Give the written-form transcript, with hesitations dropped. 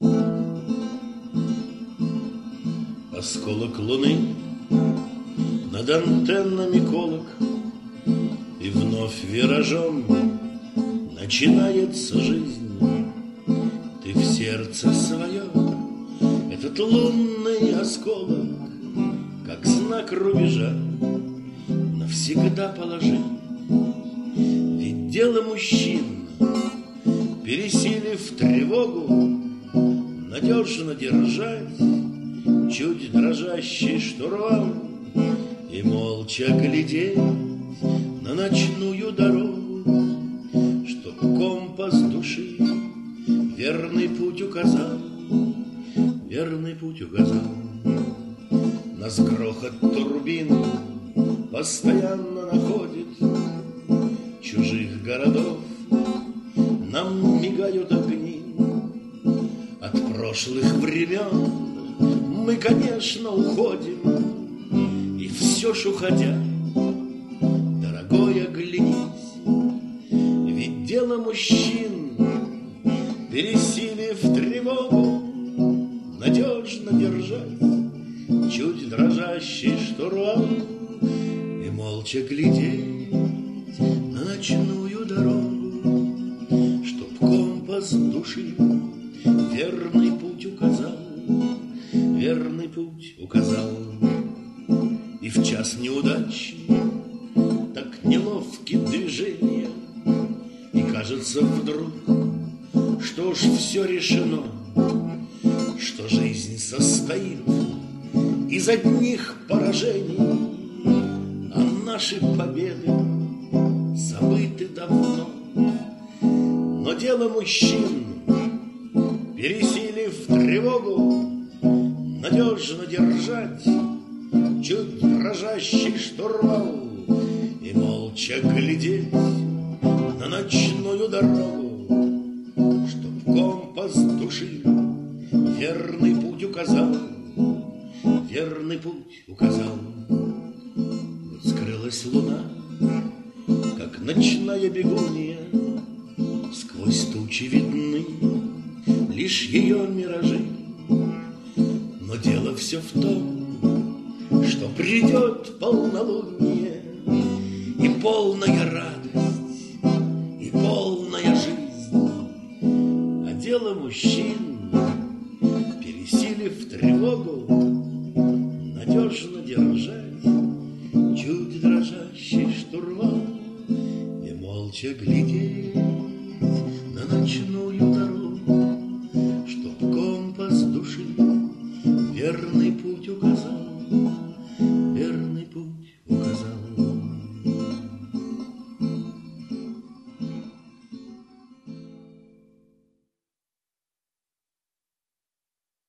Осколок луны над антеннами колок, и вновь виражом начинается жизнь. Ты в сердце своем этот лунный осколок, как знак рубежа, навсегда положи. Ведь дело мужчин, пересилив тревогу, надежно держать чуть дрожащий штурвал и молча глядеть на ночную дорогу, чтоб компас души верный путь указал, верный путь указал. Нас грохот турбин постоянно находит, чужих городов нам мигают огни. От прошлых времен мы, конечно, уходим, и все ж уходя, дорогой, оглянись. Ведь дело мужчин, пересилив тревогу, надежно держать чуть дрожащий штурвал и молча глядеть на ночную дорогу, чтоб компас души верный путь указал, верный путь указал. И в час неудачи так неловки движения, и кажется вдруг, что уж все решено, что жизнь состоит из одних поражений, а наши победы забыты давно. Но дело мужчин, пересилив тревогу, надежно держать чуть дрожащий штурвал и молча глядеть на ночную дорогу, чтоб компас души верный путь указал, верный путь указал. Вот скрылась луна, как ночная бегунья, сквозь тучи видны лишь ее миражи. Но дело все в том, что придет полнолуние, и полная радость, и полная жизнь. А дело мужчин, пересилив тревогу, надежно держать чуть дрожащий штурвал и молча глядеть